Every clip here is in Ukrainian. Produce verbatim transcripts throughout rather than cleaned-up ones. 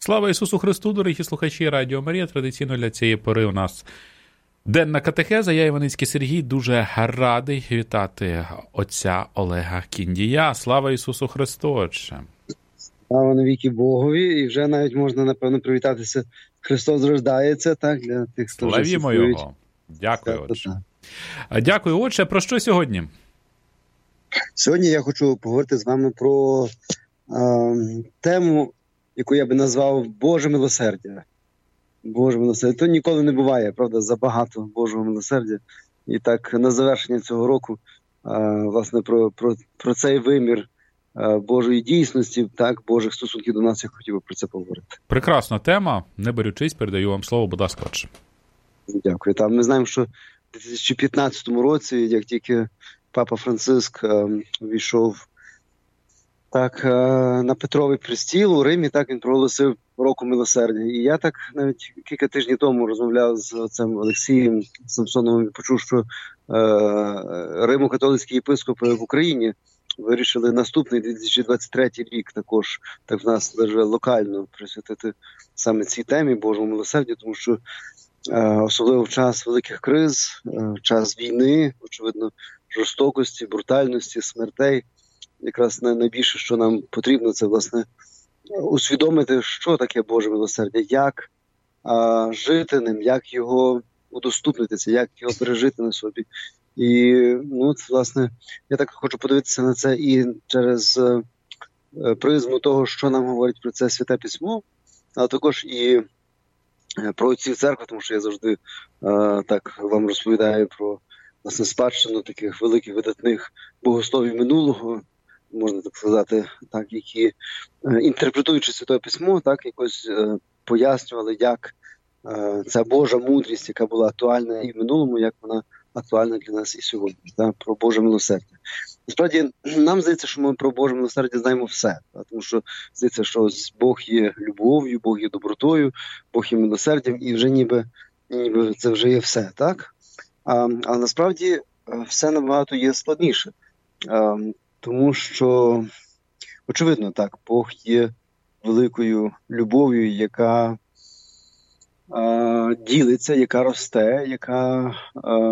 Слава Ісусу Христу, дорогі слухачі Радіо Марія. Традиційно для цієї пори у нас денна катехеза. Я, Іваницький Сергій, дуже радий вітати отця Олега Кіндія. Слава Ісусу Христу, отче. Слава навіки Богові. І вже навіть можна, напевно, привітатися. Христос рождається, так, для тих, хто вже славімо святкують. Його. Дякую, отче. Дякую, отче. Про що сьогодні? Сьогодні я хочу поговорити з вами про е, тему, яку я би назвав Боже милосердя. Боже милосердя. То ніколи не буває, правда, забагато Божого милосердя. І так, на завершення цього року, е, власне, про, про, про цей вимір е, Божої дійсності, так, Божих стосунків до нас, я хотів би про це поговорити. Прекрасна тема. Не берючись, передаю вам слово, будь ласка, отче. Дякую. Там ми знаємо, що в дві тисячі п'ятнадцятому році, як тільки Папа Франциск е, війшов так, на Петровий престіл у Римі, так він проголосив року милосердя. І я так навіть кілька тижнів тому розмовляв з отцем Олексієм Самсоновим і почув, що е, Римо-католицькі єпископи в Україні вирішили наступний дві тисячі двадцять третій рік також, так в нас навіть локально присвятити саме цій темі Божому милосердю, тому що е, особливо в час великих криз, е, в час війни, очевидно, жорстокості, брутальності, смертей, якраз найбільше, що нам потрібно, це, власне, усвідомити, що таке Боже милосердя, як а, жити ним, як його удоступнитися, як його пережити на собі. І, ну, власне, я так хочу подивитися на це і через е, призму того, що нам говорить про це Святе Письмо, але також і про отців церкви, тому що я завжди е, так вам розповідаю про, власне, спадщину таких великих видатних богословів минулого, можна так сказати, так, які, е, інтерпретуючи Святе Письмо, так, якось е, пояснювали, як е, ця Божа мудрість, яка була актуальна і в минулому, як вона актуальна для нас і сьогодні, так, про Боже милосердя. Насправді, нам здається, що ми про Боже милосердя знаємо все, так, тому що здається, що Бог є любов'ю, Бог є добротою, Бог є милосердям, і вже ніби, ніби це вже є все, так? А, але насправді все набагато є складніше. А, Тому що, очевидно, так, Бог є великою любов'ю, яка е, ділиться, яка росте, яка е,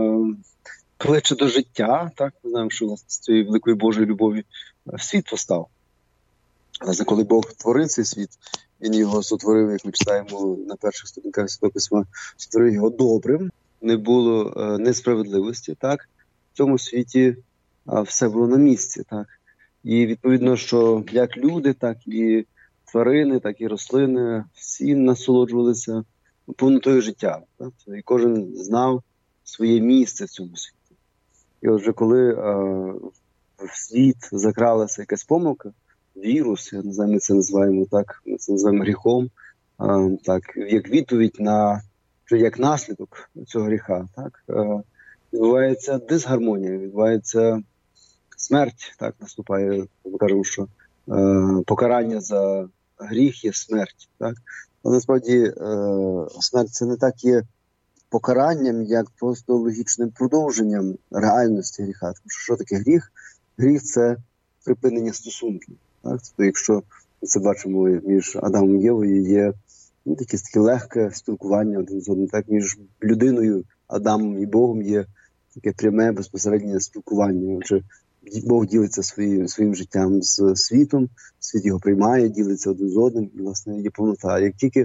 кличе до життя. Так, ми знаємо, що власне, з цієї великої Божої любові світ постав. Власне, коли Бог творив цей світ, Він його сотворив, як ми читаємо на перших сторінках Святого Письма, сотворив його добрим, не було е, несправедливості, так, в цьому світі а все було на місці, так. І відповідно, що як люди, так і тварини, так і рослини, всі насолоджувалися повнотою життя. Так? І кожен знав своє місце в цьому світі. І отже, коли а, в світ закралася якась помилка, вірус, я не знаю, ми це називаємо так, ми це називаємо гріхом, а, так, як відповідь на, що як наслідок цього гріха, так, а, відбувається дисгармонія, відбувається смерть, так, наступає, ми кажемо, що е, покарання за гріх є смерть, так. Але насправді е, смерть це не так є покаранням, як просто логічним продовженням реальності гріха. Тому що що таке гріх? Гріх – це припинення стосунків. Так? Тобто, якщо ми це бачимо між Адамом і Євою, є ну, якесь таке легке спілкування один з одним, так, між людиною, Адамом і Богом є таке пряме, безпосереднє спілкування. Отже, Бог ділиться своїм, своїм життям з світом, світ його приймає, ділиться один з одним, і, власне, є повнота. Як тільки е,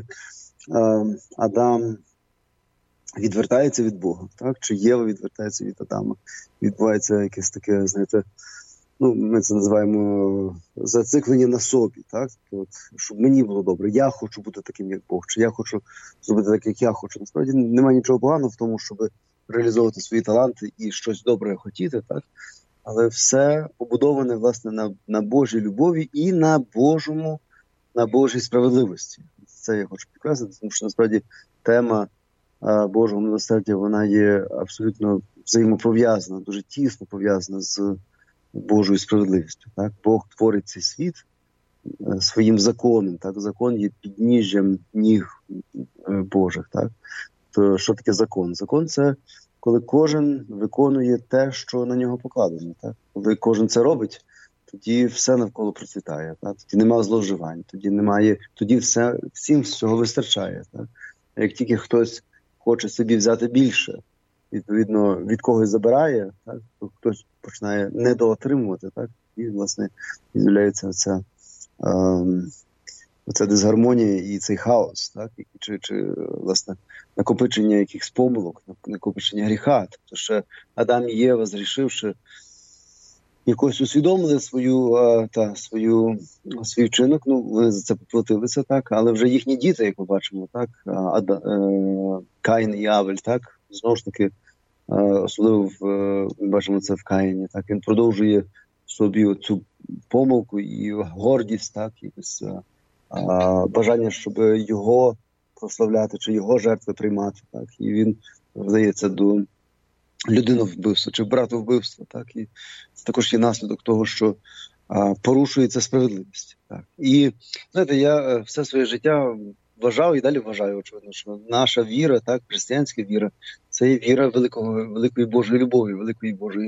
Адам відвертається від Бога, так, чи Єва відвертається від Адама, відбувається якесь таке, знаєте, ну, ми це називаємо зациклення на собі, так, от, щоб мені було добре, я хочу бути таким, як Бог, чи я хочу зробити так, як я хочу. Насправді немає нічого поганого в тому, щоб реалізовувати свої таланти і щось добре хотіти, так, але все побудоване, власне, на, на Божій любові і на Божому, на Божій справедливості. Це я хочу підкреслити, тому що, насправді, тема а, Божого милосердя, вона є абсолютно взаємопов'язана, дуже тісно пов'язана з Божою справедливістю. Так? Бог творить цей світ а, своїм законом. Так? Закон є підніжжям ніг а, Божих. Так? То що таке закон? Закон – це коли кожен виконує те, що на нього покладено. Так? Коли кожен це робить, тоді все навколо процвітає, так? Тоді немає зловживань, тоді немає, тоді все, всім всього вистачає. Так? А як тільки хтось хоче собі взяти більше, відповідно, від когось забирає, так? То хтось починає недоотримувати, так? І, власне, з'являється оця, ем, оця дисгармонія і цей хаос, так? Чи, чи, власне, накопичення якихось помилок, накопичення гріха. Тобто ще Адам і Єва, зрішивши, якось усвідомили свою, та, свою, свій вчинок, ну, вони за це поплатилися, так, але вже їхні діти, як ми бачимо, так, Ада, е, Каїн і Авель, так, знову ж таки, е, особливо в, ми бачимо це в Каїні, так, він продовжує собі цю помилку і гордість, так, якось е, бажання, щоб його прославляти, чи його жертви приймати, так, і він вдається до людиновбивства чи братовбивства, так, і це також є наслідок того, що а, порушується справедливість. Так. І, знаєте, я все своє життя вважав і далі вважаю, очевидно, що наша віра, так, християнська віра, це є віра великого, великої Божої любові, великої Божої,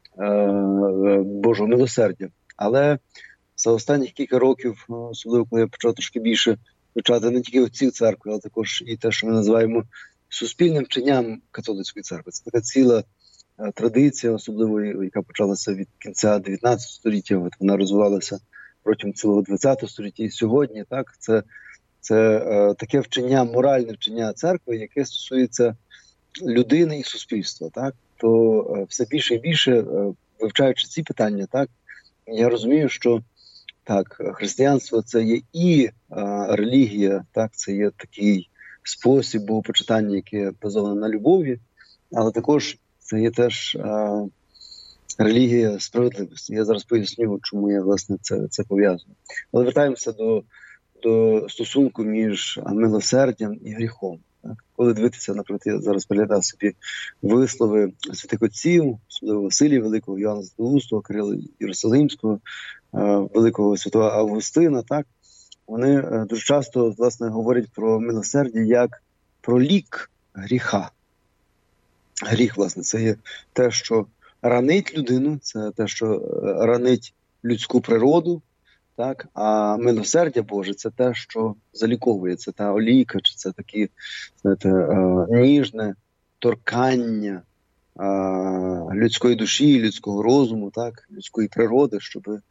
е, Божого милосердя. Але за останніх кілька років, особливо коли я почав трошки більше вивчати не тільки отців церкви, але також і те, що ми називаємо суспільним вченням католицької церкви. Це така ціла е, традиція, особливо, яка почалася від кінця дев'ятнадцятого століття, от вона розвивалася протягом цілого двадцятого століття. І сьогодні, так, це, це е, таке вчення, моральне вчення церкви, яке стосується людини і суспільства. Так? То е, все більше і більше, е, вивчаючи ці питання, так, я розумію, що так, християнство – це є і е, релігія, так, це є такий спосіб богопочитання, яке базоване на любові, але також це є теж а, релігія справедливості. Я зараз поясню, чому я, власне, це, це пов'язую. Але вертаємося до, до стосунку між милосердям і гріхом. Так? Коли дивитися, наприклад, я зараз переглядав собі вислови святих отців, особливо Василія Великого, Йоанна Златоустого, Кирила Єрусалимського, а, Великого святого Августина, так? Вони е, дуже часто, власне, говорять про милосердя як про лік гріха. Гріх, власне, це є те, що ранить людину, це те, що е, ранить людську природу, так? А милосердя Боже – це те, що заліковує, це та олійка, чи це такі, знаєте, е, ніжне торкання е, людської душі, людського розуму, так? Людської природи, щоб е,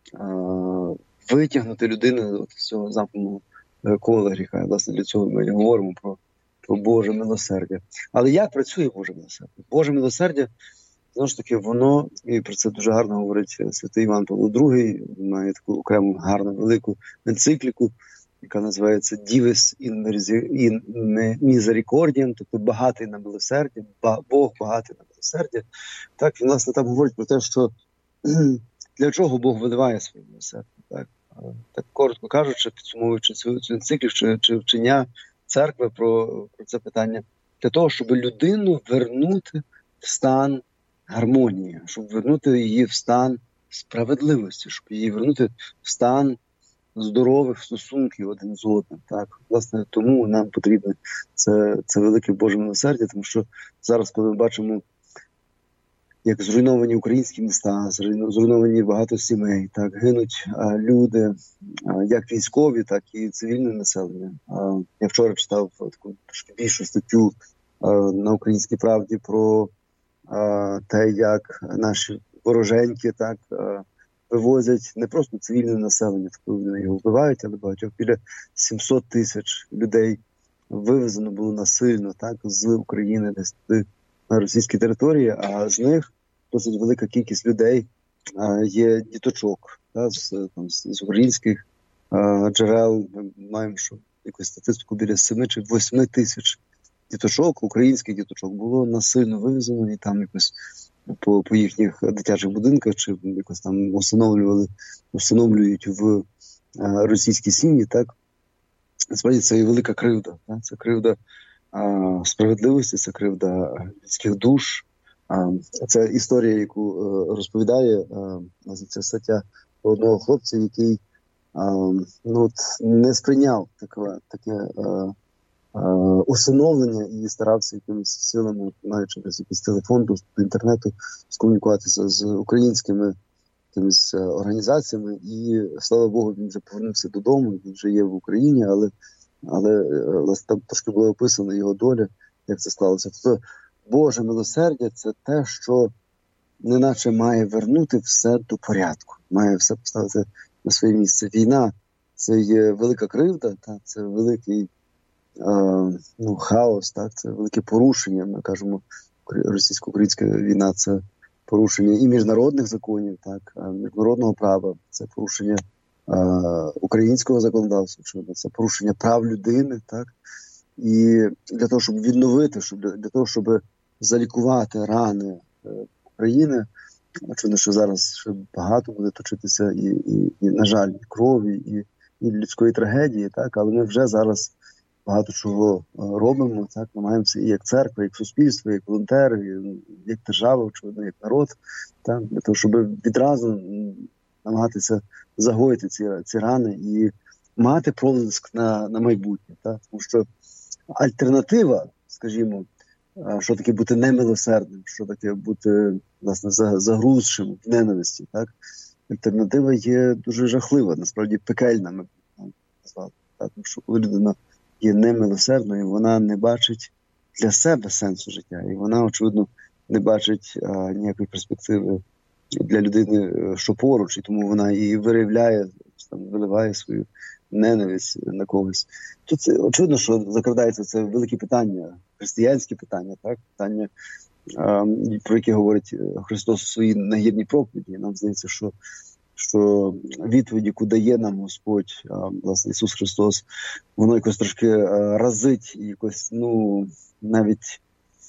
витягнути людину з цього замкненого кола гріха. Власне, для цього ми говоримо про, про Боже милосердя. Але як працює Боже милосердя? Боже милосердя, знову ж таки, воно, і про це дуже гарно говорить святий Іван Павло другий, має таку окрему гарну велику енцикліку, яка називається «Dives in Misericordiam», тобто «багатий на милосердя», Бог багатий на милосердя. Так, він, власне, там говорить про те, що для чого Бог виливає своє милосердя. Так, так коротко кажучи, підсумовуючи цю, цю енцикліку чи, чи вчення церкви про, про це питання, для того, щоб людину вернути в стан гармонії, щоб вернути її в стан справедливості, щоб її вернути в стан здорових стосунків один з одним. Так, власне, тому нам потрібне це, це велике Боже милосердя, тому що зараз, коли ми бачимо, як зруйновані українські міста, зруйновані багато сімей, так, гинуть а, люди, а, як військові, так і цивільне населення. А, я вчора читав таку трошки більшу статтю а, на «Українській правді» про а, те, як наші вороженьки так а, вивозять не просто цивільне населення, коли вони його вбивають, але багатьох біля сімсот тисяч людей вивезено було насильно так, з України десь туди на російській території, а з них досить велика кількість людей а, є діточок. Та, з, там, з українських а, джерел ми маємо, що якусь статистику біля семи чи восьми тисяч діточок, українських діточок, було насильно вивезено і там якось по, по їхніх дитячих будинках чи якось там встановлювали, встановлюють в а, російські сім'ї. Так, насправді це і велика кривда. Так? Це кривда а, справедливості, це кривда людських душ. А, це історія, яку а, розповідає а, ця стаття одного хлопця, який а, ну, от, не сприйняв таке, таке а, а, усиновлення і старався якимись силами, маючи якийсь телефон, доступ до інтернету, скомунікуватися з українськими якимись організаціями, і, слава Богу, він вже повернувся додому, він вже є в Україні, але, але власне, там трошки було описано його доля, як це сталося. Тобто Боже милосердя – це те, що неначе має вернути все до порядку, має все поставити на своє місце. Війна – це є велика кривда, та, це великий е, ну, хаос, так, це велике порушення, ми кажемо, російсько-українська війна – це порушення і міжнародних законів, так, міжнародного права, це порушення е, українського законодавства, це порушення прав людини, так, і для того, щоб відновити, щоб, для того, щоб залікувати рани е, України, очевидно, що зараз ще багато буде точитися і, і, і на жаль, і крові, і, і людської трагедії, так, але ми вже зараз багато чого робимо, так, намагаємося і як церква, як суспільство, як волонтери, як держава, очевидно, як народ, так, для того, щоб відразу намагатися загоїти ці, ці рани і мати проблиск на, на майбутнє, так, тому що альтернатива, скажімо, що таке бути немилосердним, що таке бути, власне, загрузшим в ненависті, так, альтернатива є дуже жахлива, насправді пекельна, ми назвали, так, тому що коли людина є немилосердною, вона не бачить для себе сенсу життя. І вона, очевидно, не бачить а, ніякої перспективи для людини, що поруч, і тому вона і виявляє, там, виливає свою ненависть на когось. Тут, очевидно, що закрадається це велике питання, християнське питання, так? Питання, а, про яке говорить Христос у своїй нагірній проповіді. Нам здається, що що відповіді, яку дає нам Господь, власне, Ісус Христос, воно якось трошки разить, і якось, ну, навіть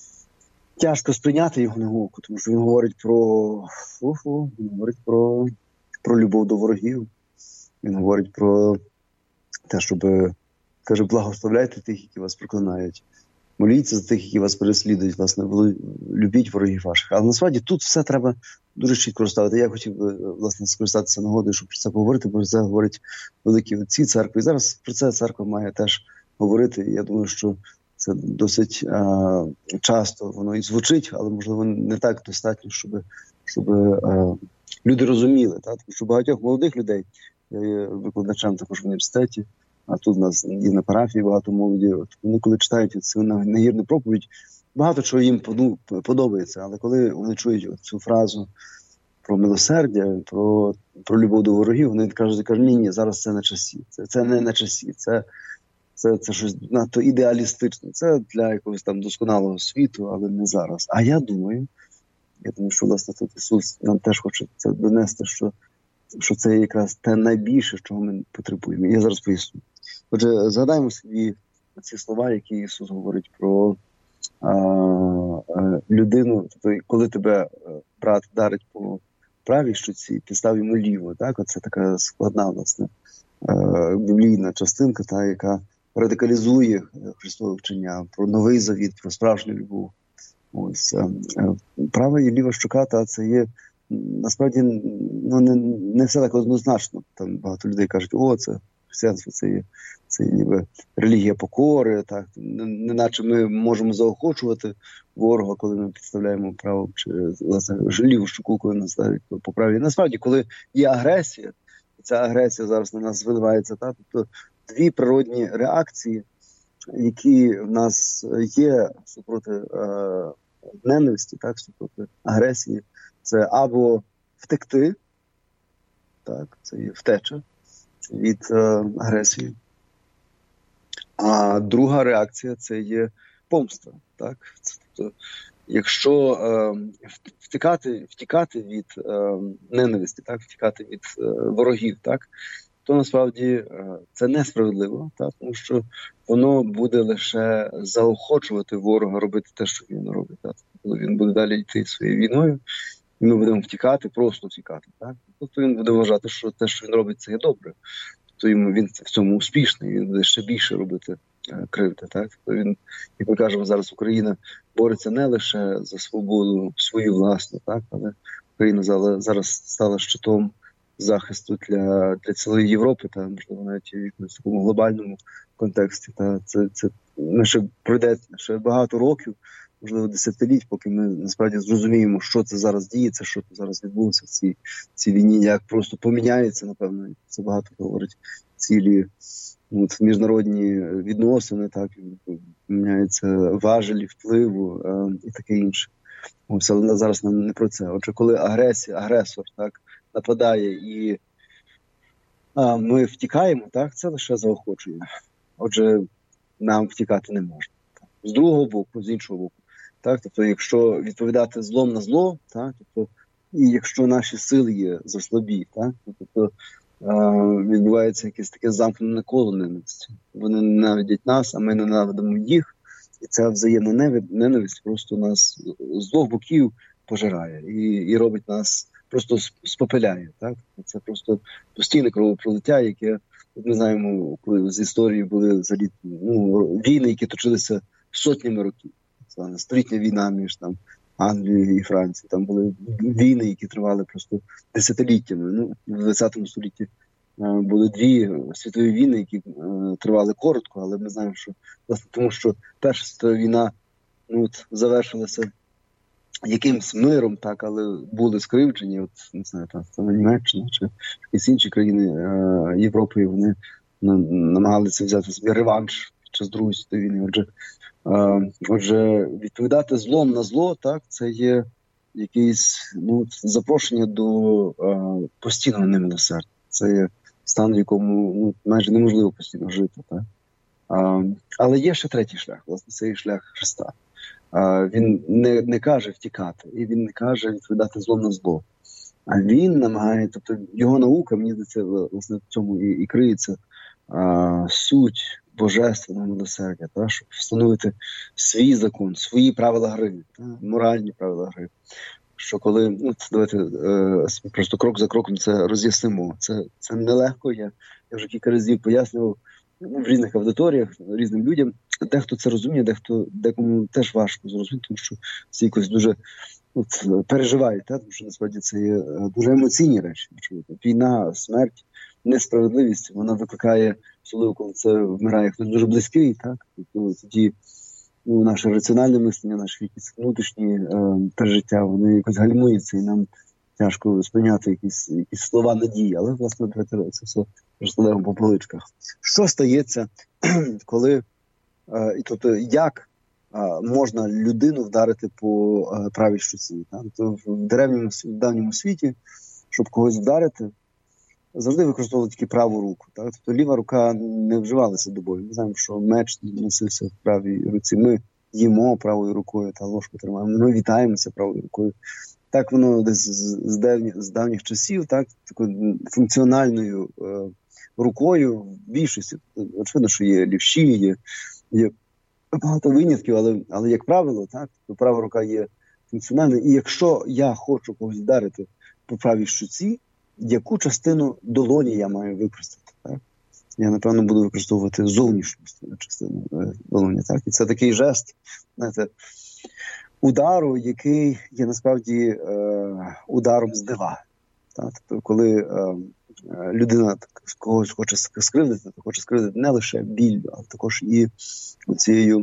тяжко сприйняти його науку, тому що він говорить про фу-фу, він говорить про, про любов до ворогів, він говорить про те, щоб, каже, благословляйте тих, які вас проклинають, моліться за тих, які вас переслідують, власне, любіть ворогів ваших. Але насправді тут все треба дуже чітко розставити. Я хотів би, власне, скористатися нагодою, щоб про це поговорити, бо це говорять великі отці церкви. І зараз про це церква має теж говорити. І я думаю, що це досить а, часто воно і звучить, але, можливо, не так достатньо, щоб, щоб а, люди розуміли. Так? Тому що багатьох молодих людей, я є викладачем також в університеті, а тут у нас і на парафії багато молоді. От вони, коли читають цю нагірну проповідь, багато чого їм подобається, але коли вони чують цю фразу про милосердя, про, про любов до ворогів, вони кажуть, кажуть, ні, ні, зараз це на часі, це, це не на часі, це, це, це щось надто ідеалістичне, це для якогось там досконалого світу, але не зараз. А я думаю, я думаю, що, власне, тут Ісус нам теж хоче це донести, що, що це якраз те найбільше, чого ми потребуємо. Я зараз поясню. Отже, згадаємо собі ці слова, які Ісус говорить про а, а, людину, тобто, коли тебе брат дарить по правій щоці, ти став йому ліво. Так? Оце така складна, власне, а, біблійна частинка, та, яка радикалізує Христове вчення про новий завіт, про справжню любов. Ось, а, а, права і ліва щока, та, це є, насправді, ну, не, не все так однозначно. Там багато людей кажуть, о, це християнство, це є, це є ніби релігія покори, так, неначе ми можемо заохочувати ворога, коли ми підставляємо право чи, власне, ліву щоку, коли нас ставить по праві. Насправді, коли є агресія, ця агресія зараз на нас виливається, так, тобто дві природні реакції, які в нас є супроти е, ненависті, так, супроти агресії, це або втекти, так, це є втеча від е, агресії. А друга реакція – це є помста. Так? Тобто, якщо е, втікати, втікати від е, ненависті, так? Втікати від е, ворогів, так? То насправді е, це несправедливо, так? Тому що воно буде лише заохочувати ворога робити те, що він робить. Так? Коли він буде далі йти своєю війною, і ми будемо втікати, просто втікати. Так? Тобто він буде вважати, що те, що він робить, це є добре. Тобто йому, він в цьому успішний, він буде ще більше робити е, кривди. Так? Тобто він, як ми кажемо, зараз Україна бореться не лише за свободу свою власну, так? Але Україна зараз стала щитом захисту для, для цілої Європи, та, можливо, навіть в якомусь такому глобальному контексті. Та, це, це, ми ще пройде ще багато років, можливо, десятиліть, поки ми насправді зрозуміємо, що це зараз діється, що це зараз відбулося в цій, цій війні, як просто поміняється, напевно, це багато говорить, цілі ну, міжнародні відносини, так, міняються важелі впливу е, і таке інше. Ось, але зараз нам не про це. Отже, коли агресія, агресор так, нападає і а, ми втікаємо, так, це лише заохочує. Отже, нам втікати не можна. Так. З другого боку, з іншого боку. Так, тобто, якщо відповідати злом на зло, так, тобто, і якщо наші сили є заслабі, так, тобто відбувається якесь таке замкнене коло ненависті. Вони ненавидять нас, а ми ненавидимо їх. І ця взаємна ненависть просто нас з двох боків пожирає і, і робить нас, просто спопиляє. Так? Це просто постійне кровопролиття, яке, ми знаємо, коли з історії були взагалі, ну, війни, які точилися сотнями років. Це столітня війна між там Англією і Францією. Там були війни, які тривали просто десятиліттями. Ну, в двадцятому столітті були дві світові війни, які е, тривали коротко, але ми знаємо, що власне тому, що Перша світова війна ну, от, завершилася якимсь миром, так, але були скривджені, от не знаю, там це Німеччина чи якісь інші країни е, Європи, вони на, намагалися взяти собі реванш під час Другої світової війни. Отже, е, отже, відповідати злом на зло, так, це є якесь ну, запрошення до е, постійного немилосердя. Це є стан, в якому ну, майже неможливо постійно жити. Так? А, але є ще третій шлях, власне, це є шлях Христа. А, він не, не каже втікати, і він не каже відповідати злом на зло. А він намагає, тобто його наука, мені здається, власне, в цьому і, і криється а, суть божественного милосердя, та? Щоб встановити свій закон, свої правила гри, та? Моральні правила гри. Що коли, ну, давайте е, просто крок за кроком це роз'яснимо. Це, це нелегко, я, я вже кілька разів пояснював ну, в різних аудиторіях, різним людям. Дехто це розуміє, дехто, декому теж важко зрозуміти, тому що всі якось дуже от, переживають, та? Тому що насправді це є дуже емоційні речі. Війна, смерть, несправедливість, вона викликає, особливо коли це вмирає хтось дуже близький, так? Тобто тоді ну, наше раціональне мислення, наші якісь внутрішні е, пережиття, вони якось гальмуються, і нам тяжко сприйняти якісь, якісь слова надії. Але, власне, давайте це все розкладаємо по поличках. Що стається, коли, е, і тобто, як е, можна людину вдарити по е, правій щоці? Тобто, в древньому, в давньому світі, щоб когось вдарити, завжди використовували тільки праву руку. Так? Тобто ліва рука не вживалася до бою. Ми знаємо, що меч носився в правій руці. Ми їмо правою рукою та ложку тримаємо. Ми вітаємося правою рукою. Так воно десь з давніх, з давніх часів, так, такою функціональною е, рукою в більшості. Очевидно, що є лівші, є, є багато винятків, але, але як правило, так, то права рука є функціональною. І якщо я хочу когось вдарити по правій щуці, яку частину долоні я маю використати? Так? Я, напевно, буду використовувати зовнішню частину долоні. Так? І це такий жест, знаєте, удару, який є насправді е, ударом з дива. Так? Тобто, коли е, людина так, когось хоче скривдити, то хоче скривдити не лише біллю, а також і цією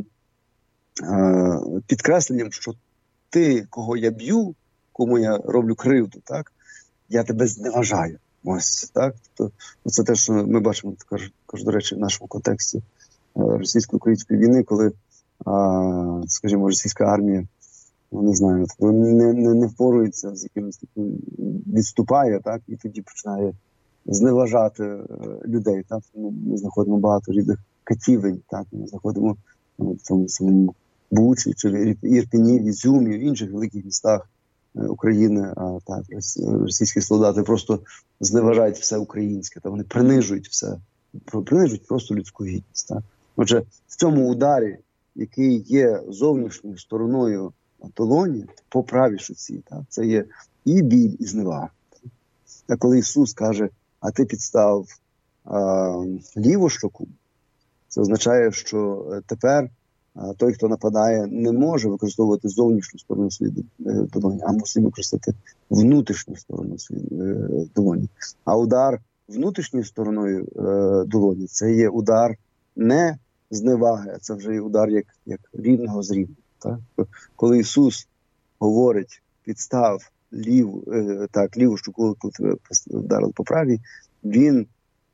е, підкресленням, що ти, кого я б'ю, кому я роблю кривду, так? Я тебе зневажаю. Ось, так? Тобто, це те, що ми бачимо, також, також, до речі, в нашому контексті російсько-української війни, коли, а, скажімо, російська армія, ну, не знаю, не, не, не впорується з якимось таким, відступає, так? І тоді починає зневажати людей. Так? Ми, ми знаходимо багато різних катівень, так? Ми знаходимо в цьому самому Бучі, чи в Ірпені, в Ізюмі, в інших великих містах України, а так, російські солдати просто зневажають все українське, та вони принижують все, принижують просто людську гідність. Так? Отже, в цьому ударі, який є зовнішньою стороною долоні, по правій щоці, так? Це є і біль, і зневага. А коли Ісус каже, а ти підстав а, ліву щоку, це означає, що тепер той, хто нападає, не може використовувати зовнішню сторону своєї долоні, а мусить використати внутрішню сторону своєї долоні. А удар внутрішньою стороною долоні – це є удар не зневаги, а це вже є удар як, як рівного з рівним. Так? Коли Ісус говорить, підстав ліву, так, ліву щоку, коли тебе вдарили по правій, Він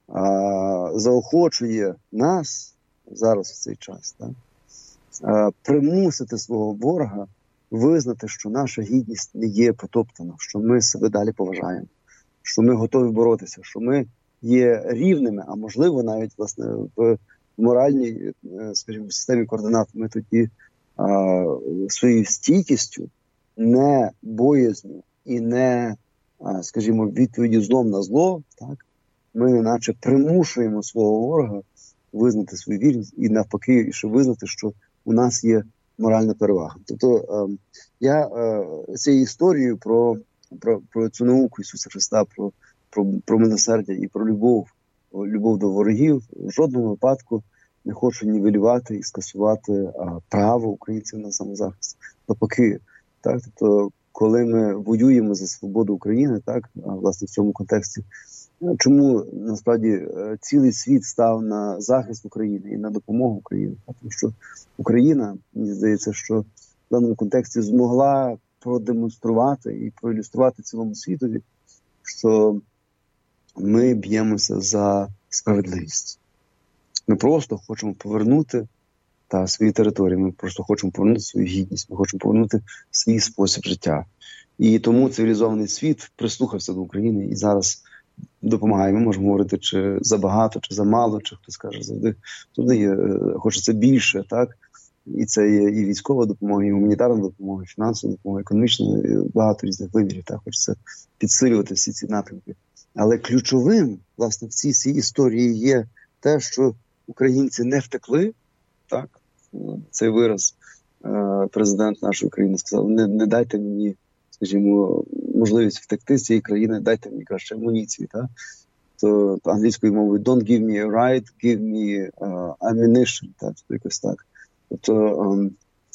а, заохочує нас зараз в цей час, так? а, примусити свого ворога визнати, що наша гідність не є потоптана, що ми себе далі поважаємо, що ми готові боротися, що ми є рівними, а можливо навіть власне в моральній, скажімо, системі координат ми тоді а, своєю стійкістю, не боязню і не, а, скажімо, відповіді злом на зло, так, ми наче примушуємо свого ворога визнати свою вірність і навпаки, ще визнати, що у нас є моральна перевага. Тобто е, я е, цією історією про, про, про цю науку Ісуса Христа, про, про, про милосердя і про любов, любов до ворогів в жодному випадку не хочу нівелювати і скасувати а, право українців на самозахист. Навпаки, так, тобто, коли ми воюємо за свободу України, так, а, власне в цьому контексті, чому насправді цілий світ став на захист України і на допомогу Україні? Тому що Україна, мені здається, що в даному контексті змогла продемонструвати і проілюструвати цілому світові, що ми б'ємося за справедливість. Ми просто хочемо повернути та свої території, ми просто хочемо повернути свою гідність, ми хочемо повернути свій спосіб життя. І тому цивілізований світ прислухався до України і зараз допомагає. Ми можемо говорити, чи забагато, чи замало, чи хтось каже, завжди туди є, хочеться більше, так? І це є і військова допомога, і гуманітарна допомога, і фінансова допомога, економічна, і багато різних вимірів, так? Хочеться підсилювати всі ці напрямки. Але ключовим, власне, в цій всій історії є те, що українці не втекли, так? Цей вираз президент нашої країни сказав, не, не дайте мені, скажімо, можливість втекти з цієї країни, дайте мені краще амуніції, так? То, то англійською мовою don't give me a right, give me uh, ammunition, так, якось так. Тобто um,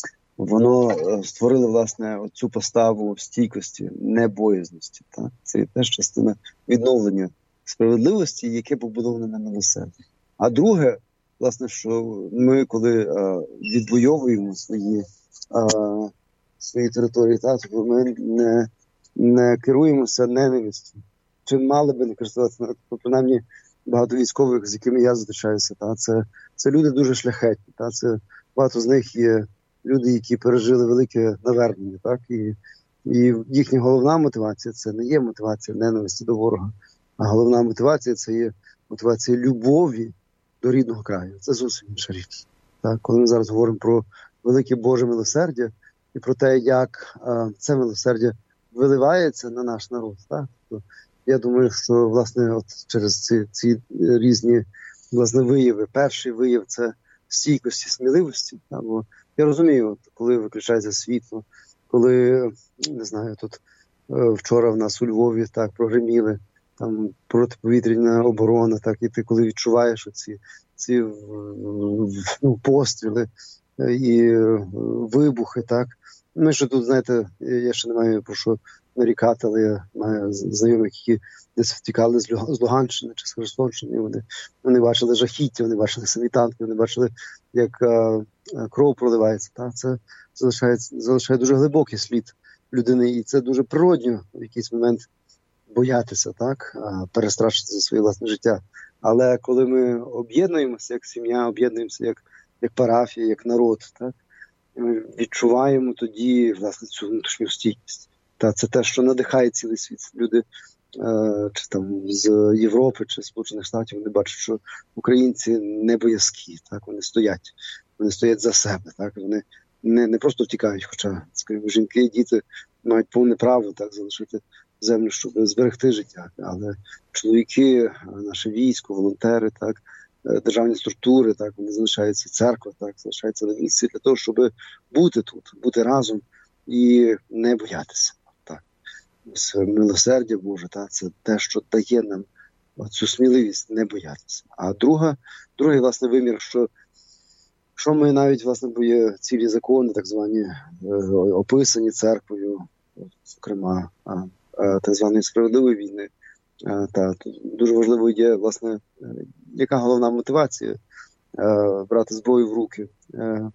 воно створило, власне, цю поставу стійкості, небоязності, так? Це теж частина відновлення справедливості, яке побудоване на милосерді. А друге, власне, що ми, коли uh, відвоюємо свої uh, свої території, так, ми не, не керуємося ненавистю. Чим мали би не користуватися, принаймні багато військових, з якими я зустрічаюся, так, це, це люди дуже шляхетні, так, це багато з них є люди, які пережили велике навернення, так, і, і їхня головна мотивація – це не є мотивація ненависті до ворога, а головна мотивація – це є мотивація любові до рідного краю. Це зовсім інша річ. Так, коли ми зараз говоримо про велике Боже милосердя, і про те, як а, це милосердя виливається на наш народ. Так? То я думаю, що власне от через ці, ці різні власне, вияви. Перший вияв – це стійкості, сміливості. Так? Бо я розумію, от, коли виключається світло, коли, не знаю, тут е, вчора в нас у Львові так прогреміли, там протиповітряна оборона, так, і ти коли відчуваєш оці, ці ну, постріли, і вибухи, так. Ми що тут, знаєте, я ще не маю про що нарікати, але я маю знайомих, які десь втікали з Луганщини чи з Херсонщини, і вони, вони бачили жахіття, вони бачили самі танки, вони бачили, як а, кров проливається. Так. Це залишає, залишає дуже глибокий слід людини, і це дуже природньо в якийсь момент боятися, так, а, перестрашити за своє власне життя. Але коли ми об'єднуємося як сім'я, об'єднуємося як як парафія, як народ, так? Ми відчуваємо тоді, власне, цю внутрішню стійкість. Та це те, що надихає цілий світ. Люди е, чи там з Європи, чи Сполучених Штатів, вони бачать, що українці не боязкі, так? Вони стоять, вони стоять за себе, так? Вони не, не просто втікають, хоча, скажімо, жінки, діти мають повне право, так, залишити землю, щоб зберегти життя. Але чоловіки, наше військо, волонтери, так, державні структури, так, вони залишаються, церква, так, залишається на місці для того, щоб бути тут, бути разом і не боятися. Так. Милосердя Боже, так, це те, що дає нам цю сміливість не боятися. А друга, другий, власне, вимір, що, що ми навіть, власне, бо є цілі закони, так звані, описані церквою, зокрема, так званої справедливої війни. Та тут дуже важливо є, власне, яка головна мотивація брати зброю в руки.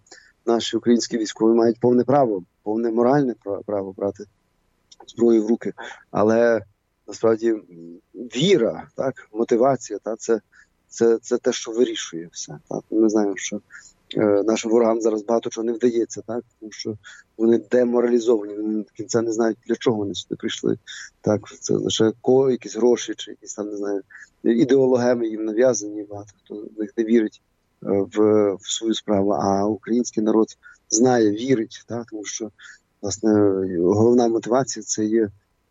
наші українські військові мають повне право, повне моральне право брати зброю в руки. Але насправді віра, так, мотивація, так, це, це, це те, що вирішує все. Так. Ми знаємо, що е, нашим ворогам зараз багато чого не вдається, так, тому що вони деморалізовані, вони до кінця не знають, для чого вони сюди прийшли. Так, це лише ко, якісь гроші, чи якісь там, не знаю, ідеологеми їм нав'язані, багато хто в них не вірить е, в, в свою справу, а український народ знає, вірить, так, тому що, власне, головна мотивація – це є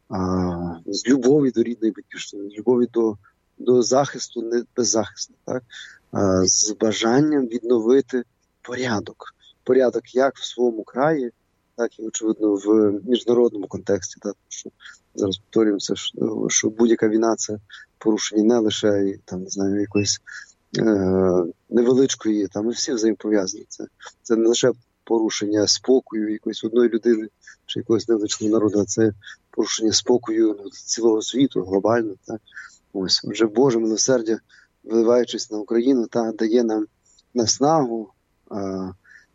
а, з любові до рідної батьківщини, з любові до, до захисту, не беззахисних, так, а, з бажанням відновити порядок. Порядок як в своєму краї, так і, очевидно, в міжнародному контексті. Так, що зараз повторюємося, що, що будь-яка війна – це порушення не лише, там, не знаю, якоїсь е, невеличкої, там, ми всі взаємопов'язані. Це, це не лише порушення спокою якоїсь одної людини чи якогось невеличкого народу, а це порушення спокою, ну, цілого світу, глобально. Так? Ось, отже, Боже милосердя, виливаючись на Україну, та дає нам наснагу, а,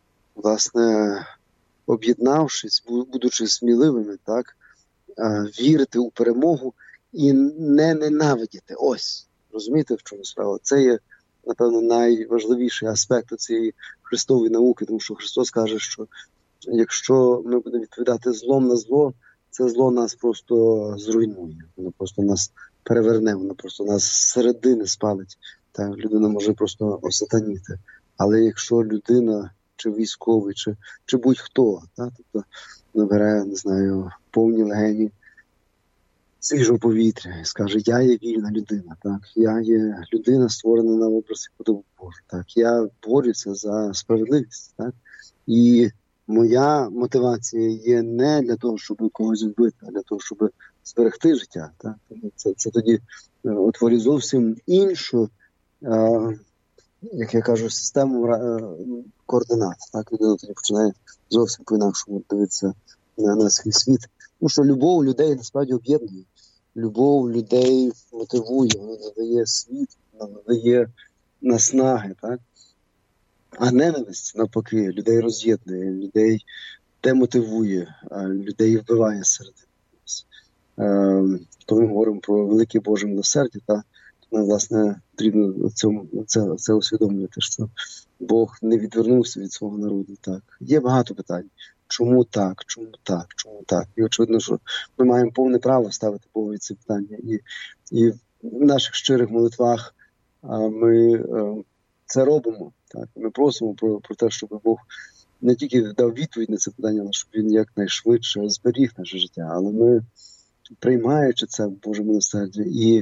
власне, об'єднавшись, будучи сміливими, так, а, вірити у перемогу і не ненавидіти. Ось, розумієте, в чому справа? Це є, напевно, найважливіший аспект цієї Христової науки, тому що Христос каже, що якщо ми будемо відповідати злом на зло, це зло нас просто зруйнує, воно просто нас переверне, воно просто нас зсередини спалить. Так, людина може просто осатаніти. Але якщо людина, чи військовий, чи, чи будь-хто, так, тобто набере, не знаю, повні легені свіжого повітря і скаже, я є вільна людина, так, я є людина, створена на образ і подобу Божу, так, я борюся за справедливість, так, і моя мотивація є не для того, щоб когось вбити, а для того, щоб зберегти життя, так, це, це тоді утворює зовсім іншу, е, як я кажу, систему е, координат, так, людина тоді починає зовсім по-інакшому дивитися на, на свій світ, тому що любов людей насправді об'єднує. Любов людей мотивує, вона надає світ, вона надає наснаги, так? А ненависть, навпаки, людей роз'єднує, людей демотивує, людей вбиває середини. Коли ми говоримо про велике Боже милосердя, та, то нам, власне, потрібно цьому, це, це усвідомлювати, що Бог не відвернувся від свого народу. Так. Є багато питань. Чому так, чому так, чому так? І очевидно, що ми маємо повне право ставити Богові ці питання. І, і в наших щирих молитвах а, ми а, це робимо. Так? Ми просимо про, про те, щоб Бог не тільки дав відповідь на це питання, але щоб Він якнайшвидше зберіг наше життя. Але ми, приймаючи це Боже милосердя і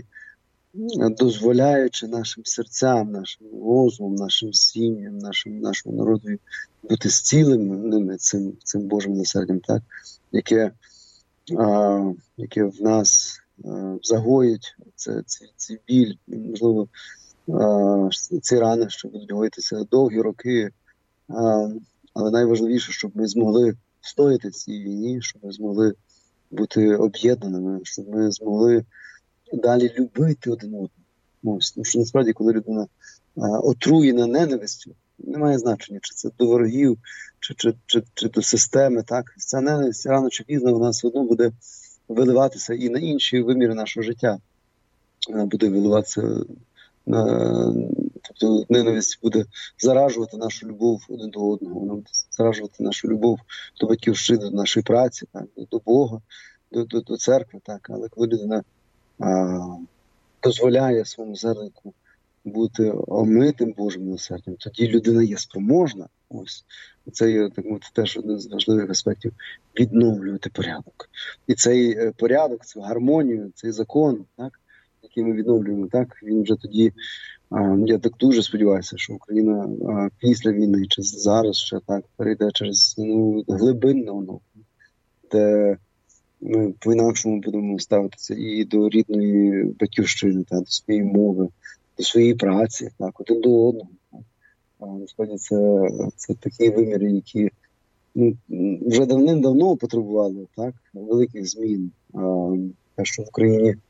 дозволяючи нашим серцям, нашим розумом, нашим сім'ям, нашим, нашому народу бути зціленими цим, цим Божим милосердям, так, яке, а, яке в нас а, загоїть це, ці, ці біль, можливо, а, ці рани, що будуть гоїтися довгі роки, а, але найважливіше, щоб ми змогли стояти в цій війні, щоб ми змогли бути об'єднаними, щоб ми змогли далі любити один одного. Ось, тому що насправді, коли людина а, отруєна ненавистю, немає значення, чи це до ворогів, чи, чи, чи, чи до системи, так? Ця ненависть рано чи пізно вона все одно буде виливатися і на інші виміри нашого життя. Вона буде виливатися, на, тобто ненависть буде заражувати нашу любов один до одного, вона буде заражувати нашу любов до батьківщини, до нашої праці, так? До Бога, до, до, до церкви. Так? Але коли людина а, дозволяє своєму зернику бути омитим Божим милосердям, тоді людина є спроможна. Ось це є, так мовити, теж один з важливих аспектів – відновлювати порядок. І цей порядок, цю гармонію, цей закон, так, який ми відновлюємо, так, він вже тоді, а, я так дуже сподіваюся, що Україна а, після війни, чи зараз ще так, перейде через ну, глибинне оновлення, де ми по-інакшому будемо ставитися і до рідної батьківщини, та, до своєї мови, до своєї праці, так, один до одного. А, насправді це, це такі виміри, які ну, вже давним-давно потребували, так, великих змін. А, те, що в Україні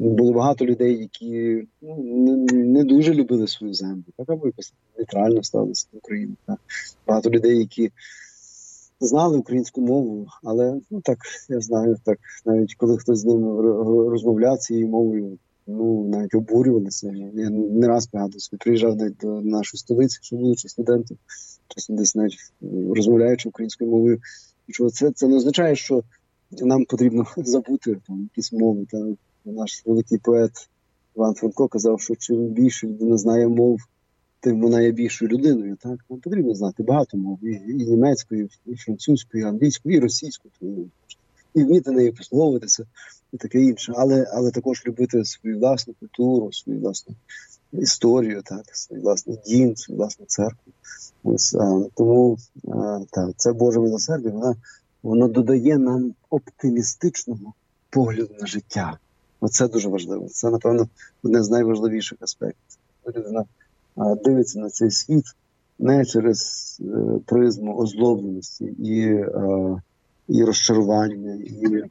було багато людей, які ну, не, не дуже любили свою землю, так, або якось нейтрально ставилися до України. Так. Багато людей, які знали українську мову, але ну так, я знаю, так, навіть коли хтось з ними розмовляв цією мовою, ну, навіть обурювалися. Я не раз пригадую, приїжджав навіть до нашої столиці, що будучи студентом, часом десь навіть розмовляючи українською мовою. Що це, це не означає, що нам потрібно забути там якісь мови. Там, наш великий поет Іван Франко казав, що чим більше людина знає мов, тим вона є більшою людиною. Так? Нам потрібно знати багато мов. І, і німецькою, і французькою, і англійською, і російською. І вміти нею пословитися, і таке інше. Але, але також любити свою власну культуру, свою власну історію, так? Свій власний дім, свою власну церкву. Ось, а, тому а, так, це Боже милосердя, вона, воно додає нам оптимістичного погляду на життя. Оце дуже важливо. Це, напевно, одне з найважливіших аспектів. Людина а, дивиться на цей світ не через е, призму озлобленості і, е, і розчарування, і,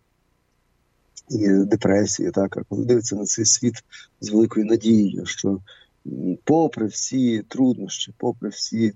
і депресії, так? А коли дивиться на цей світ з великою надією, що попри всі труднощі, попри всі,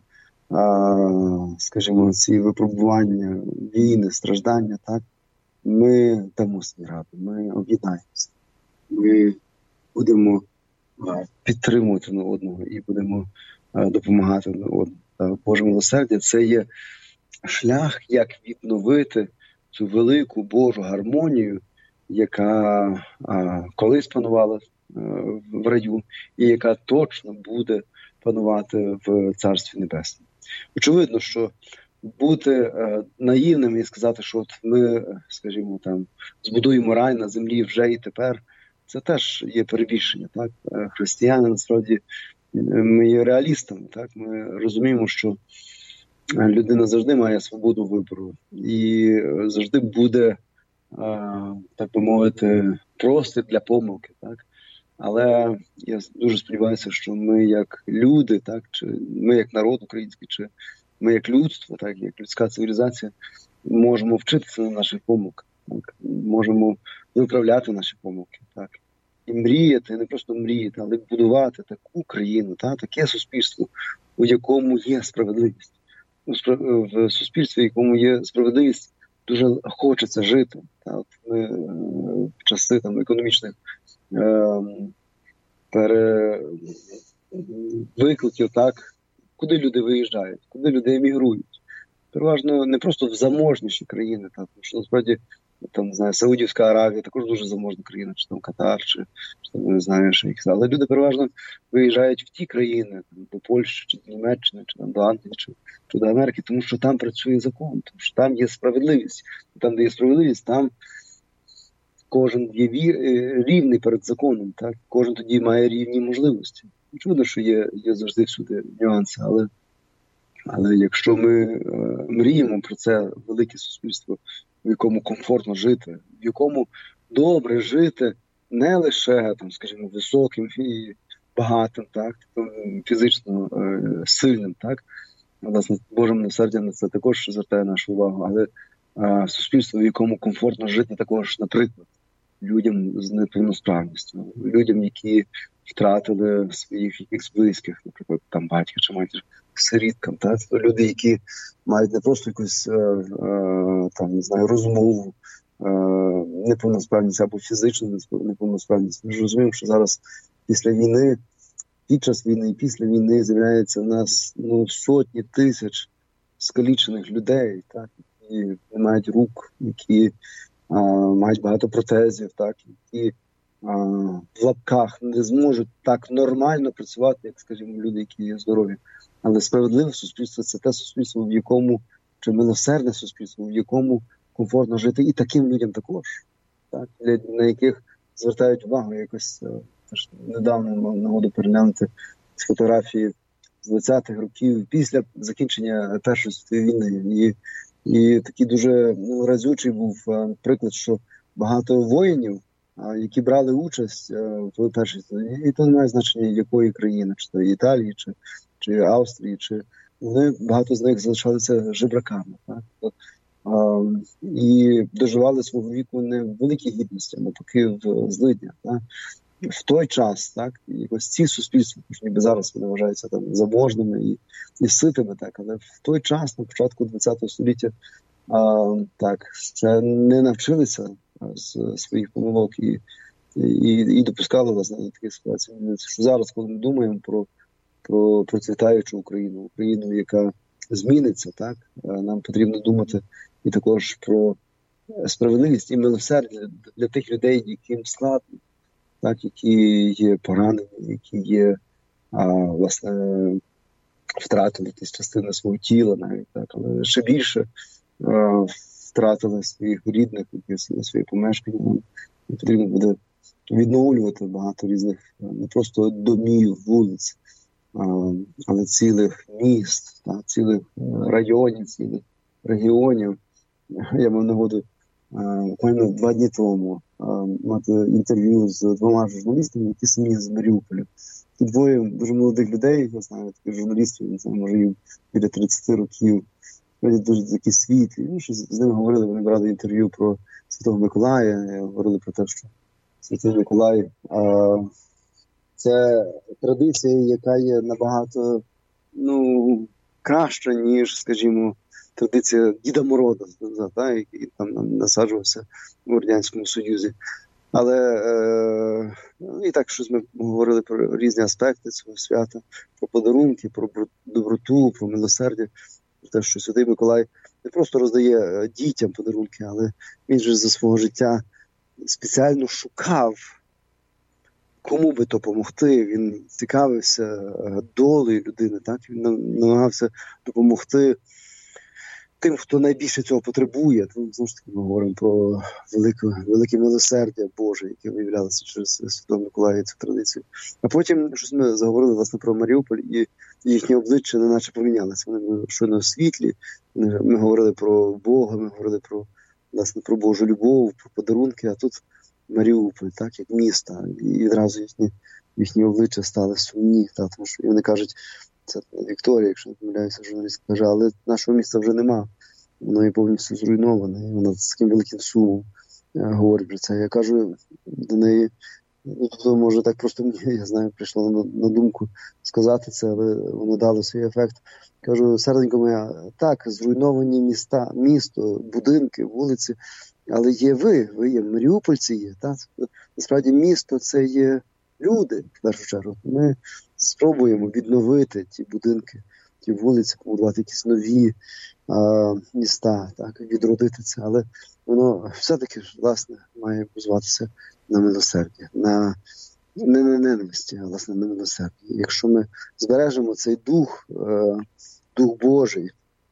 а, скажімо, ці випробування, війни, страждання, так, ми дамо свій раду, ми об'єднаємося, ми будемо а, підтримувати одне одного і будемо а, допомагати одне одному. Так, Боже милосердя – це є шлях, як відновити цю велику Божу гармонію, яка а, колись панувала в раю, і яка точно буде панувати в Царстві Небесному. Очевидно, що бути е, наївним і сказати, що от ми, скажімо, там, збудуємо рай на землі вже і тепер, це теж є перебільшення. Так? Християни, насправді, ми є реалістами. Так? Ми розуміємо, що людина завжди має свободу вибору і завжди буде, е, так би мовити, простір для помилки. Так? Але я дуже сподіваюся, що ми як люди, так, чи ми як народ український, чи ми як людство, так, як людська цивілізація, можемо вчитися на наших помилках, так, можемо виправляти наші помилки, так, і мріяти, не просто мріяти, але будувати таку країну, так, таке суспільство, у якому є справедливість. В суспільстві, в якому є справедливість, дуже хочеться жити. Так. От ми в часи там економічних пере... викликів, так, куди люди виїжджають, куди люди емігрують. Переважно не просто в заможніші країни, так, тому що насправді там, не знаю, Саудівська Аравія також дуже заможна країна, чи там Катар, чи, чи там, не знаю, що їх. Але люди переважно виїжджають в ті країни, там, до Польщі, чи до Німеччини, чи там, до Англії, чи, чи до Америки, тому що там працює закон, тому що там є справедливість. І там, де є справедливість, там кожен є вір, рівний перед законом, так? Кожен тоді має рівні можливості. Очевидно, що є, є завжди всюди нюанси, але, але якщо ми е, мріємо про це велике суспільство, в якому комфортно жити, в якому добре жити не лише, там, скажімо, високим і багатим, так, фізично е, сильним, так, власне, Божим милосердям на це також звертає нашу увагу, але е, суспільство, в якому комфортно жити також, наприклад, людям з неповносправністю, людям, які втратили своїх якихось близьких, наприклад, там батька чи матір, сиріткам, так? Люди, які мають не просто якусь, е, е, там, не знаю, розмову, е, неповносправність або фізичну неповносправність. Ми ж розуміємо, що зараз після війни, під час війни і після війни з'являється в нас ну, сотні тисяч скалічених людей, так? Які не мають рук, які а, мають багато протезів, так? Які а, в лапках не зможуть так нормально працювати, як, скажімо, люди, які є здорові. Але справедливе суспільство – це те суспільство, в якому, чи милосердне суспільство, в якому комфортно жити і таким людям також, так? На яких звертають увагу. Якось теж недавно мав нагоду переглянути фотографії з двадцятих років після закінчення Першої світової війни. І, і такий дуже ну, разючий був приклад, що багато воїнів, які брали участь в Першій світовій, і то не має значення якої країни, чи то Італії, чи, чи Австрії, чи вони, багато з них залишалися жебраками. Так? і доживали свого віку не в великій гідності, а навпаки в злиднях. Так? В той час, так, якось ці суспільства, ніби зараз вони вважаються там заможними і, і ситими, так, але в той час, на початку ХХ століття, а, так, ще не навчилися з своїх помилок і, і, і допускали, власне, до таких ситуацій. Що зараз, коли ми думаємо про, про процвітаючу Україну, Україну, яка зміниться, так, нам потрібно думати і також про справедливість і милосердя для тих людей, яким складно, так, які є поранені, які є, а, власне, втратили якісь частини свого тіла навіть, так, але ще більше а, втратили своїх рідних, які свої помешкання. Нам потрібно буде відновлювати багато різних, не просто домів, вулиць, а, але цілих міст, так, цілих районів, цілих регіонів. Я мав нагоду буквально два дні тому а, мати інтерв'ю з двома журналістами, які самі з Маріуполя. Тут двоє дуже молодих людей, я знаю, таких журналістів, не знаю, може їм біля тридцять років, вони дуже такі світлі. Ну, що з ними говорили, вони брали інтерв'ю про Святого Миколая, говорили про те, що Святий Миколай а, це традиція, яка є набагато, ну, краща, ніж, скажімо, традиція Діда Мороза, так, який там насаджувався в Радянському Союзі. Але е, і так, щось ми говорили про різні аспекти цього свята, про подарунки, про доброту, про милосердя, про те, що Святий Миколай не просто роздає дітям подарунки, але він же за свого життя спеціально шукав, кому би допомогти. Він цікавився долею людини, так? Він намагався допомогти тим, хто найбільше цього потребує. Тому, знову ж таки, ми говоримо про велике, велике милосердя Боже, яке виявлялося через Святого Миколая, цю традицію. А потім щось ми заговорили, власне, про Маріуполь, і їхні обличчя неначе помінялися. Вони були щойно світлі. Ми говорили про Бога, ми говорили про, власне, про Божу любов, про подарунки, а тут Маріуполь, так, як місто. І відразу їхні, їхні обличчя стали сумні, так, тому що вони кажуть, це Вікторія, якщо не помиляюся, журналіст каже, але нашого міста вже нема. Воно є повністю зруйноване. І вона з таким великим сумом говорить про це. Я кажу до неї, ну, тобто, може, так просто мені, я знаю, прийшло на, на думку сказати це, але воно дало свій ефект. Кажу, серденько моя, так, зруйновані міста, місто, будинки, вулиці, але є ви, ви є маріупольці є. Так? Насправді місто – це є люди, в першу чергу. Ми спробуємо відновити ті будинки, ті вулиці, побудувати якісь нові а, міста, так, відродити це. Але воно все-таки, власне, має базуватися на милосерді, на не на ненависті, а, власне, на милосерді. Якщо ми збережемо цей дух, е, дух Божий,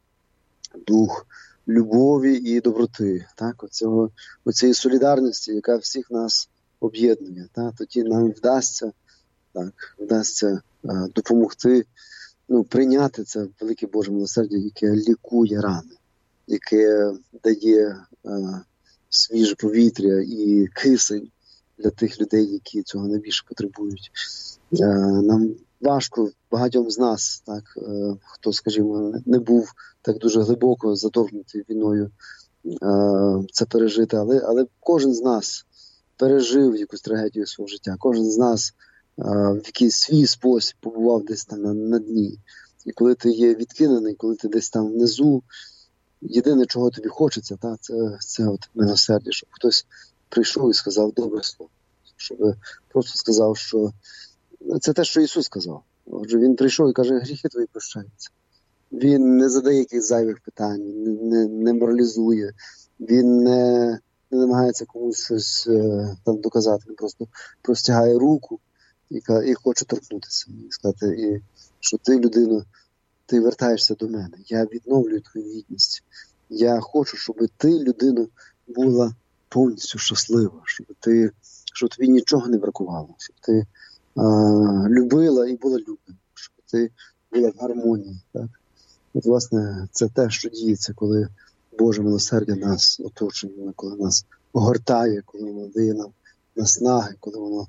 дух любові і доброти, так, оцього, оцієї солідарності, яка всіх нас об'єднує, так, тоді нам вдасться, так, вдасться е, допомогти, ну, прийняти це велике Боже милосердя, яке лікує рани, яке дає е, свіже повітря і кисень для тих людей, які цього найбільше потребують. Е, нам важко багатьом з нас, так, е, хто, скажімо, не був так дуже глибоко заторкнутий війною, е, це пережити, але, але кожен з нас пережив якусь трагедію свого життя, кожен з нас е, в якийсь свій спосіб побував десь там на, на дні. І коли ти є відкинений, коли ти десь там внизу, єдине, чого тобі хочеться, та, це, це от милосердя, щоб хтось прийшов і сказав добре слово. Щоб просто сказав, що це те, що Ісус сказав. Отже, Він прийшов і каже, гріхи твої прощаються. Він не задає якихось зайвих питань, не, не, не моралізує, він не, не намагається комусь щось е, там доказати, він просто простягає руку і, і хоче торкнутися. І сказати, і, що ти, людина, ти вертаєшся до мене, я відновлюю твою гідність. Я хочу, щоб ти, людина, була повністю щаслива, щоб ти, щоб тобі нічого не бракувало, щоб ти а, любила і була люблена, щоб ти була в гармонії. Так? От, власне, це те, що діється, коли Боже милосердя нас оточує, коли нас огортає, коли воно дає нам наснаги, коли воно,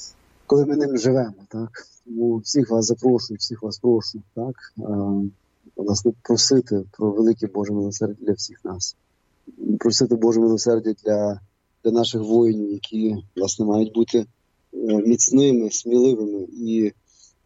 коли ми ним живемо. Так? Тому всіх вас запрошую, всіх вас прошу, так? А, власне, просити про велике Боже милосердя для всіх нас. Просити Боже милосердя для, для наших воїнів, які, власне, мають бути міцними, сміливими і е,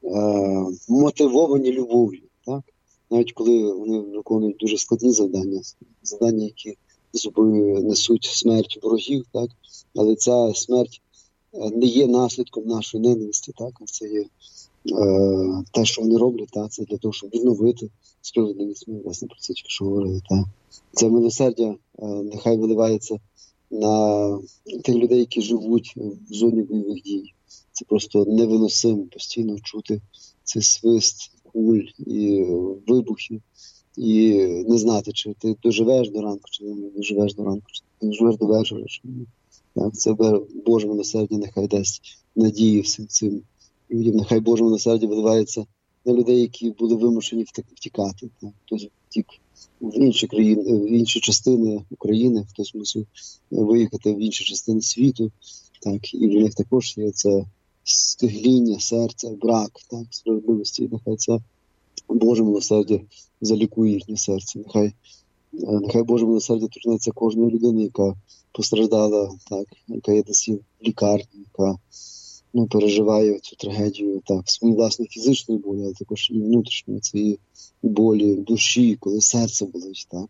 мотивовані любов'ю. Так? Навіть коли вони виконують дуже складні завдання, завдання, які за собою несуть смерть ворогів, так? Але ця смерть не є наслідком нашої ненависті, так? А це є е, те, що вони роблять, так? Це для того, щоб відновити справедливість. Ми, власне, про це тільки що говорили. Так? Це милосердя е, нехай виливається на тих людей, які живуть в зоні бойових дій. Це просто невиносимо постійно чути цей свист куль і вибухи, і не знати, чи ти доживеш до ранку, чи не доживеш до ранку, чи ти доживеш до вечора, чи ні. Так, це Боже милосердя нехай дасть надії всім цим людям. Нехай Боже милосердя виливається на людей, які були вимушені втікати. Так. Хтось втік в інші країни, в інші частини України, хтось мусив виїхати в інші частини світу. Так, і в них також є це стигління, серця, брак, так, справедливості. Нехай це Боже милосердя залікує їхнє серце. Нехай, нехай Боже милосердя торкнеться кожної людини, яка постраждала, так, яка є десь в лікарні, яка ну, переживає цю трагедію, так, свою власну фізичну болі, але також і внутрішню, ці болі в душі, коли серце болить, так.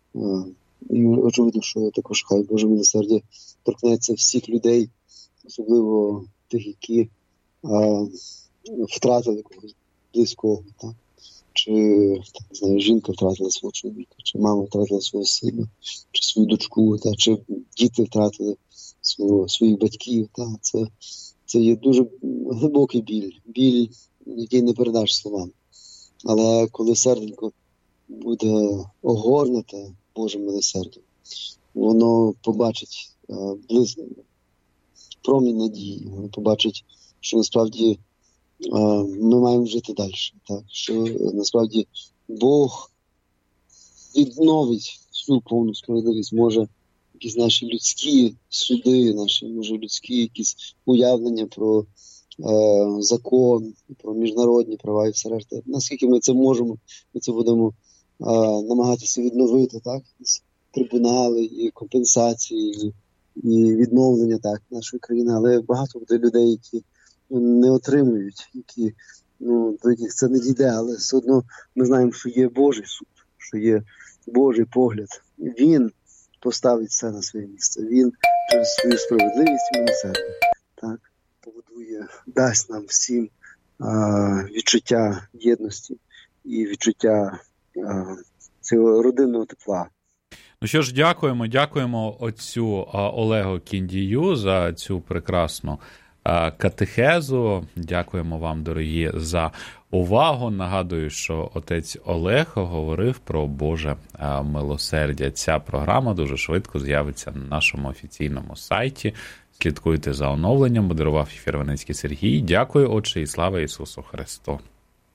І очевидно, що також хай Боже милосердя торкнеться всіх людей, особливо тих, які а, втратили когось близького, так. Чи так, не знаю, жінка втратила свого чоловіка, чи мама втратила свого сина, чи свою дочку, та, чи діти втратили свого, своїх батьків. Та. Це, це є дуже глибокий біль, біль, який не передаш словам. Але коли серденько буде огорнуте Божим милосердям, воно побачить а, близько промінь надії, воно побачить, що насправді а, ми маємо жити далі. Так? Що насправді Бог відновить всю повну справедливість. Може, якісь наші людські суди, наші, може, людські якісь уявлення про е, закон, про міжнародні права і все решта. Наскільки ми це можемо, ми це будемо е, намагатися відновити, так? Трибунали і компенсації, і, і відновлення так, нашої країни. Але багато буде людей, які не отримують, які, ну, до яких це не дійде, але все одно ми знаємо, що є Божий суд, що є Божий погляд. Він поставить все на своє місце. Він через свою справедливість і милосердя, так, побудує, дасть нам всім а, відчуття єдності і відчуття а, цього родинного тепла. Ну що ж, дякуємо, дякуємо отцю Олегу Кіндію за цю прекрасну катехезу. Дякуємо вам, дорогі, за увагу. Нагадую, що отець Олег говорив про Боже милосердя. Ця програма дуже швидко з'явиться на нашому офіційному сайті. Слідкуйте за оновленням. Модерував ефір Іваницький Сергій. Дякую, Отче, і слава Ісусу Христу.